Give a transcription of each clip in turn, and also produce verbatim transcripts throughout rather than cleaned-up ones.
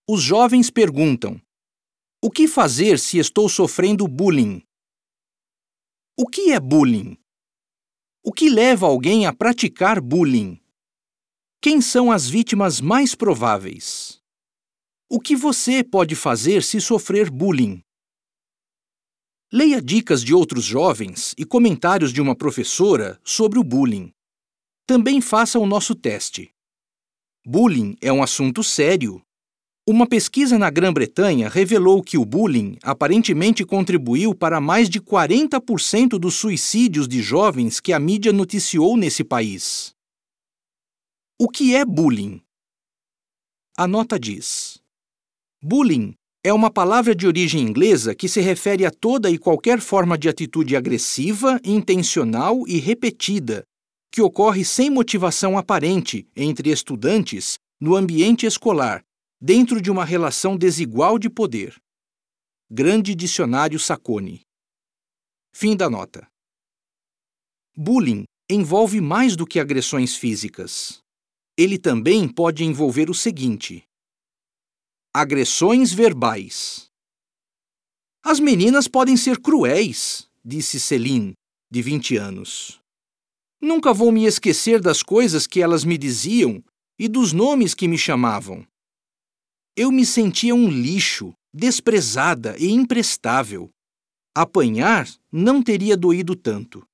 Os jovens perguntam: o que fazer se estou sofrendo bullying? O que é bullying? O que leva alguém a praticar bullying? Quem são as vítimas mais prováveis? O que você pode fazer se sofrer bullying? Leia dicas de outros jovens e comentários de uma professora sobre o bullying. Também faça o nosso teste. Bullying é um assunto sério. Uma pesquisa na Grã-Bretanha revelou que o bullying aparentemente contribuiu para mais de quarenta por cento dos suicídios de jovens que a mídia noticiou nesse país. O que é bullying? A nota diz: bullying é uma palavra de origem inglesa que se refere a toda e qualquer forma de atitude agressiva, intencional e repetida, que ocorre sem motivação aparente entre estudantes no ambiente escolar, dentro de uma relação desigual de poder. Grande Dicionário Sacconi. Fim da nota. Bullying envolve mais do que agressões físicas. Ele também pode envolver o seguinte: agressões verbais. As meninas podem ser cruéis, disse Celine, de vinte anos. Nunca vou me esquecer das coisas que elas me diziam e dos nomes que me chamavam. Eu me sentia um lixo, desprezada e imprestável. Apanhar não teria doído tanto.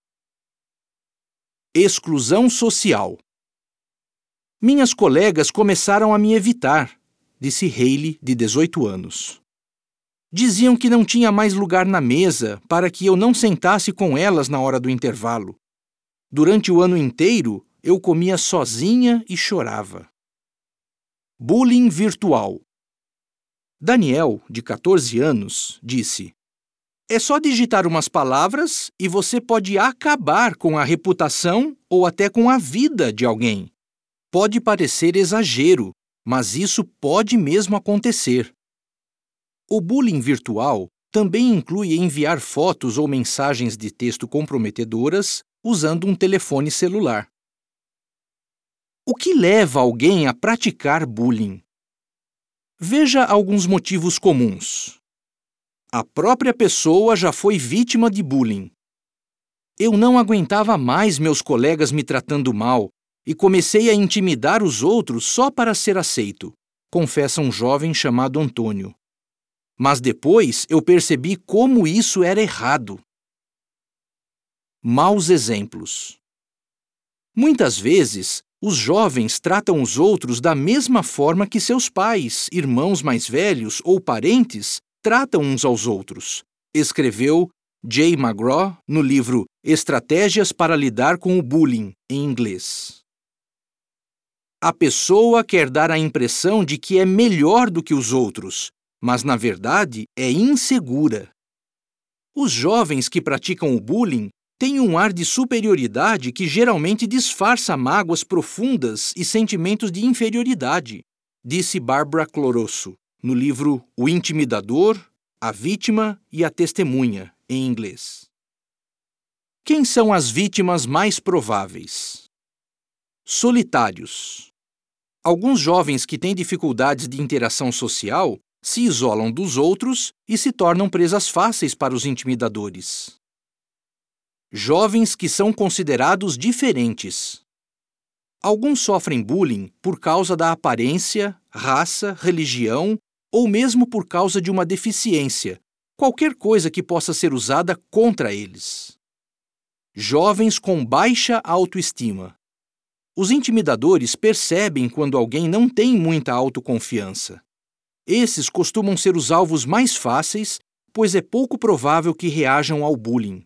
Exclusão social. Minhas colegas começaram a me evitar, disse Hayley, de dezoito anos. Diziam que não tinha mais lugar na mesa para que eu não sentasse com elas na hora do intervalo. Durante o ano inteiro, eu comia sozinha e chorava. Bullying virtual. Daniel, de catorze anos, disse: é só digitar umas palavras e você pode acabar com a reputação ou até com a vida de alguém. Pode parecer exagero, mas isso pode mesmo acontecer. O bullying virtual também inclui enviar fotos ou mensagens de texto comprometedoras usando um telefone celular. O que leva alguém a praticar bullying? Veja alguns motivos comuns. A própria pessoa já foi vítima de bullying. Eu não aguentava mais meus colegas me tratando mal e comecei a intimidar os outros só para ser aceito, confessa um jovem chamado Antônio. Mas depois eu percebi como isso era errado. Maus exemplos. Muitas vezes, os jovens tratam os outros da mesma forma que seus pais, irmãos mais velhos ou parentes tratam uns aos outros, escreveu Jay McGraw no livro Estratégias para lidar com o bullying, em inglês. A pessoa quer dar a impressão de que é melhor do que os outros, mas na verdade é insegura. Os jovens que praticam o bullying têm um ar de superioridade que geralmente disfarça mágoas profundas e sentimentos de inferioridade, disse Barbara Clorosso, no livro O Intimidador, a Vítima e a Testemunha, em inglês. Quem são as vítimas mais prováveis? Solitários. Alguns jovens que têm dificuldades de interação social se isolam dos outros e se tornam presas fáceis para os intimidadores. Jovens que são considerados diferentes. Alguns sofrem bullying por causa da aparência, raça, religião ou mesmo por causa de uma deficiência, qualquer coisa que possa ser usada contra eles. Jovens com baixa autoestima. Os intimidadores percebem quando alguém não tem muita autoconfiança. Esses costumam ser os alvos mais fáceis, pois é pouco provável que reajam ao bullying.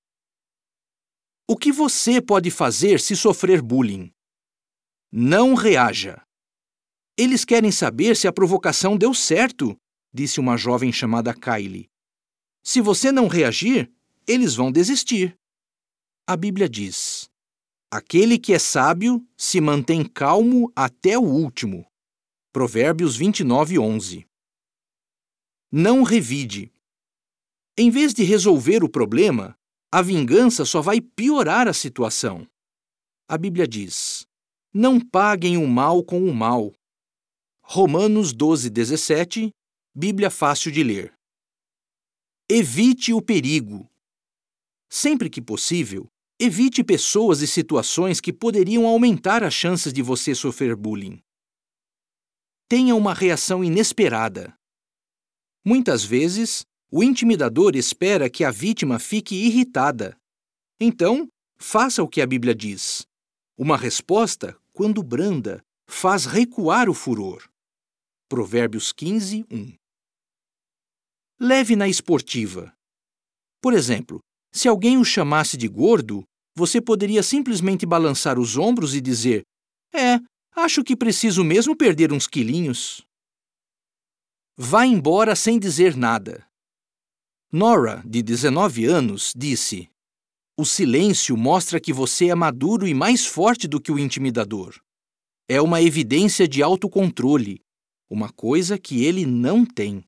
O que você pode fazer se sofrer bullying? Não reaja. Eles querem saber se a provocação deu certo, disse uma jovem chamada Kylie. Se você não reagir, eles vão desistir. A Bíblia diz: aquele que é sábio se mantém calmo até o último. Provérbios vinte e nove, onze. Não revide. Em vez de resolver o problema, a vingança só vai piorar a situação. A Bíblia diz: não paguem o mal com o mal. Romanos doze, dezessete, Bíblia fácil de ler. Evite o perigo. Sempre que possível, evite pessoas e situações que poderiam aumentar as chances de você sofrer bullying. Tenha uma reação inesperada. Muitas vezes, o intimidador espera que a vítima fique irritada. Então, faça o que a Bíblia diz. Uma resposta, quando branda, faz recuar o furor. Provérbios quinze, um. Leve na esportiva. Por exemplo, se alguém o chamasse de gordo, você poderia simplesmente balançar os ombros e dizer: É, acho que preciso mesmo perder uns quilinhos. Vá embora sem dizer nada. Nora, de dezenove anos, disse: O silêncio mostra que você é maduro e mais forte do que o intimidador. É uma evidência de autocontrole, uma coisa que ele não tem.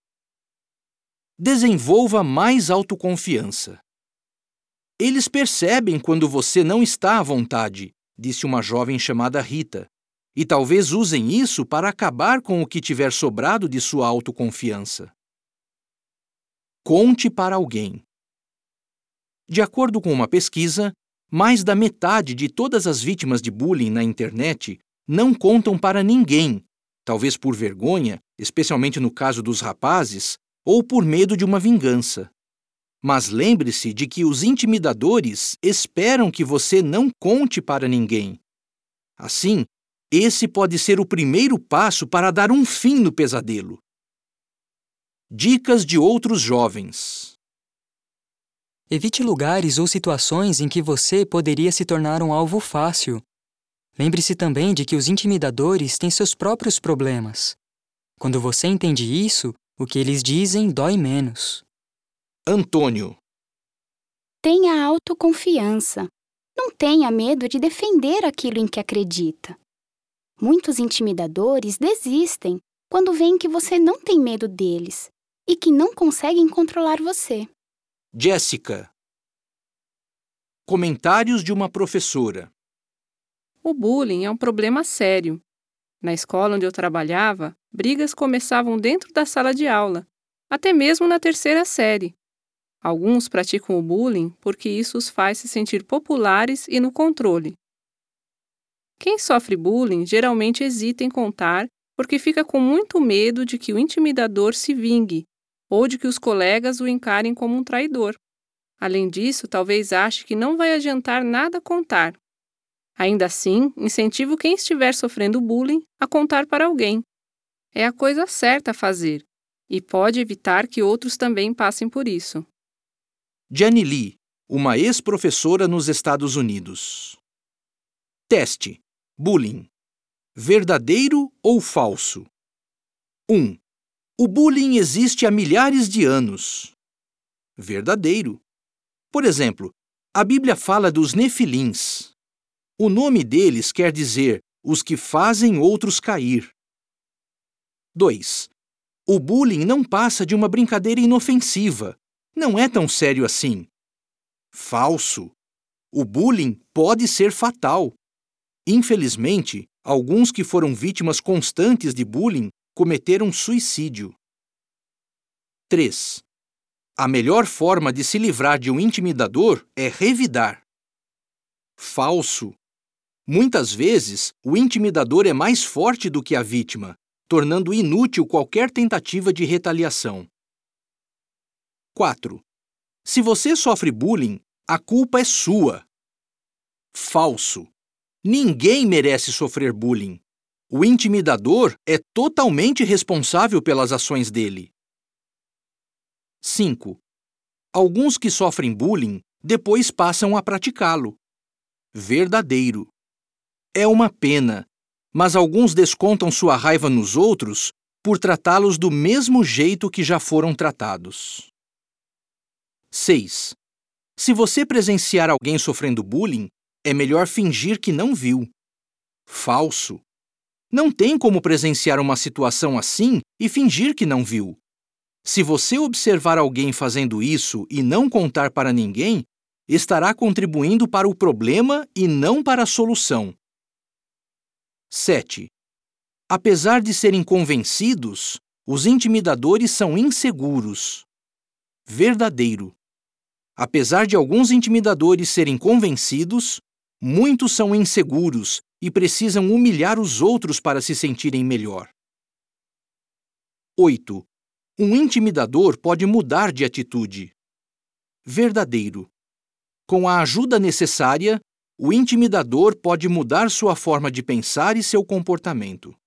Desenvolva mais autoconfiança. Eles percebem quando você não está à vontade, disse uma jovem chamada Rita, e talvez usem isso para acabar com o que tiver sobrado de sua autoconfiança. Conte para alguém. De acordo com uma pesquisa, mais da metade de todas as vítimas de bullying na internet não contam para ninguém, talvez por vergonha, especialmente no caso dos rapazes, ou por medo de uma vingança. Mas lembre-se de que os intimidadores esperam que você não conte para ninguém. Assim, esse pode ser o primeiro passo para dar um fim no pesadelo. Dicas de outros jovens. Evite lugares ou situações em que você poderia se tornar um alvo fácil. Lembre-se também de que os intimidadores têm seus próprios problemas. Quando você entende isso, o que eles dizem dói menos. Antônio. Tenha autoconfiança. Não tenha medo de defender aquilo em que acredita. Muitos intimidadores desistem quando veem que você não tem medo deles e que não conseguem controlar você. Jéssica. Comentários de uma professora. O bullying é um problema sério. Na escola onde eu trabalhava, brigas começavam dentro da sala de aula, até mesmo na terceira série. Alguns praticam o bullying porque isso os faz se sentir populares e no controle. Quem sofre bullying geralmente hesita em contar porque fica com muito medo de que o intimidador se vingue ou de que os colegas o encarem como um traidor. Além disso, talvez ache que não vai adiantar nada contar. Ainda assim, incentivo quem estiver sofrendo bullying a contar para alguém. É a coisa certa a fazer e pode evitar que outros também passem por isso. Jenny Lee, uma ex-professora nos Estados Unidos. Teste: bullying. Verdadeiro ou falso? um. O bullying existe há milhares de anos. Verdadeiro. Por exemplo, a Bíblia fala dos nefilins. O nome deles quer dizer os que fazem outros cair. dois. O bullying não passa de uma brincadeira inofensiva. Não é tão sério assim. Falso. O bullying pode ser fatal. Infelizmente, alguns que foram vítimas constantes de bullying cometeram suicídio. três. A melhor forma de se livrar de um intimidador é revidar. Falso. Muitas vezes, o intimidador é mais forte do que a vítima, tornando inútil qualquer tentativa de retaliação. quatro. Se você sofre bullying, a culpa é sua. Falso. Ninguém merece sofrer bullying. O intimidador é totalmente responsável pelas ações dele. cinco. Alguns que sofrem bullying depois passam a praticá-lo. Verdadeiro. É uma pena, mas alguns descontam sua raiva nos outros por tratá-los do mesmo jeito que já foram tratados. seis. Se você presenciar alguém sofrendo bullying, é melhor fingir que não viu. Falso. Não tem como presenciar uma situação assim e fingir que não viu. Se você observar alguém fazendo isso e não contar para ninguém, estará contribuindo para o problema e não para a solução. sete. Apesar de serem convencidos, os intimidadores são inseguros. Verdadeiro. Apesar de alguns intimidadores serem convencidos, muitos são inseguros e precisam humilhar os outros para se sentirem melhor. oito. Um intimidador pode mudar de atitude. Verdadeiro. Com a ajuda necessária, o intimidador pode mudar sua forma de pensar e seu comportamento.